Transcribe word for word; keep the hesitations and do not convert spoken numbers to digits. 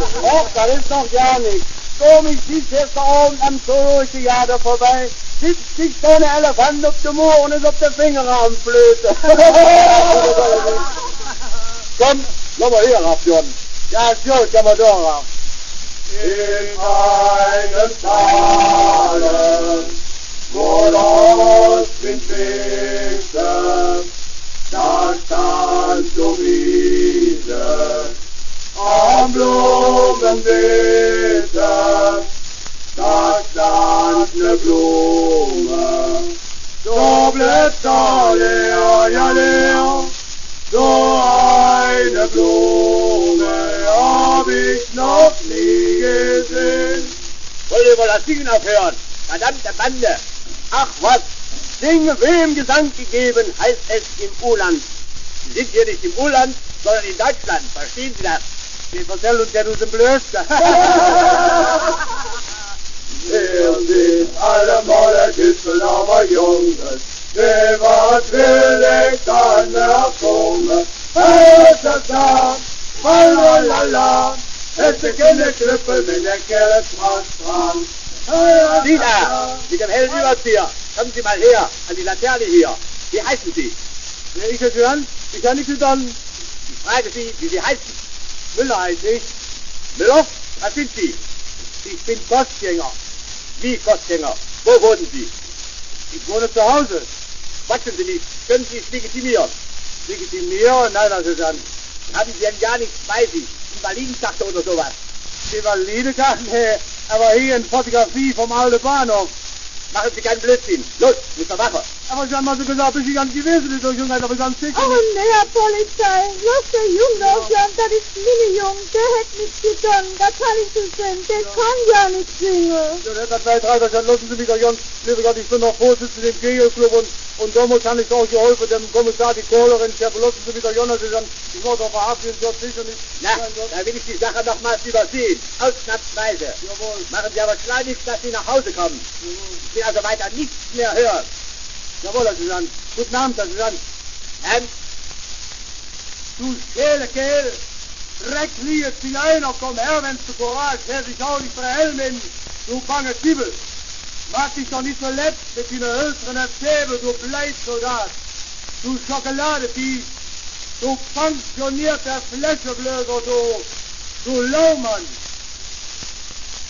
Och, das ist doch gar nichts. Komm, ich sitz jetzt da oben am Zoologische-Theater vorbei, sitzt sich so eine Elefant auf dem Moor und ist auf der Fingerrahmenflöte. Komm, lass mal hier rauf, John. Ja, ist gut, kann man da rauf. In einem Tale, wo das Wind wehte, da stand Luise am Blumenbeete, da stand ne Blume, so Blätter leer, ja leer, so eine Blume hab ich noch nie gesehen. Wollt ihr mal das Singen aufhören? Verdammte Bande! Ach was! Singe wem Gesang gegeben, heißt es im Urland. Sie sind hier nicht im Urland, sondern in Deutschland. Verstehen Sie das? Wir erzählen uns ja nur den Blödsinn. Wir sind alle mal ein Gipfel, aber Jungs, wer was will, ich kann erkommen. Hört das an, lalalala, es ist keine Klippe, wenn der Kerl dran dran. Sie da, mit dem hellen Überzieher, kommen Sie mal her, an die Laterne hier. Wie heißen Sie? Ja, ich höre an, ich kann nicht dann. Ich frage Sie, wie Sie heißen. Müller heißt ich. Müller? Was sind Sie? Ich bin Kostgänger. Wie Kostgänger? Wo wohnen Sie? Ich wohne zu Hause. Quatschen Sie nicht. Können Sie es legitimieren? Legitimieren? Nein, das ist an. Haben Sie denn gar nichts bei sich? Invalidenkarte oder sowas? Invalidenkarte? Nee, aber hier in Fotografie vom alten Bahnhof. Machen Sie keinen Blödsinn. Los, mit der Wache. Aber Sie haben mal so gesagt, bis ich ganz gewesen bin, durch Junge, aber ganz sicher. Oh, nee, Herr Polizei, lass der Junge aufhören, das ist Mini-Jung, der hätte nichts getan, da kann ich nicht singen, der kann ja nicht singen. Ja, der hat zwei, drei, dann lassen Sie mich doch, Jan, liebe Gott, ich bin noch Vorsitzender im Kegelclub und, und damals habe ich auch geholfen, dem Kommissar die Kohlerin, ich habe, lassen Sie mich doch, Jan, also dann, ich war doch verhaftet, Gott sicher nicht. Na, da will ich die Sache nochmals übersehen, ausnahmsweise. Jawohl. Machen Sie aber schleunigst, dass Sie nach Hause kommen. Ich will also weiter nichts mehr hören. Jawohl, das ist an. Guten Abend, das ist an. Ähm, Du schäle Kerl, Dreck liegt wie einer, komm her, wenn's du Courage, her sich auch nicht verhelmen, du bange Zwiebel. Mach dich doch nicht so lepp mit deiner hölzernen Zähne, du Bleitsoldat. Du Schokoladepies, du pensionierter Fläscheblöser, du, du Laumann.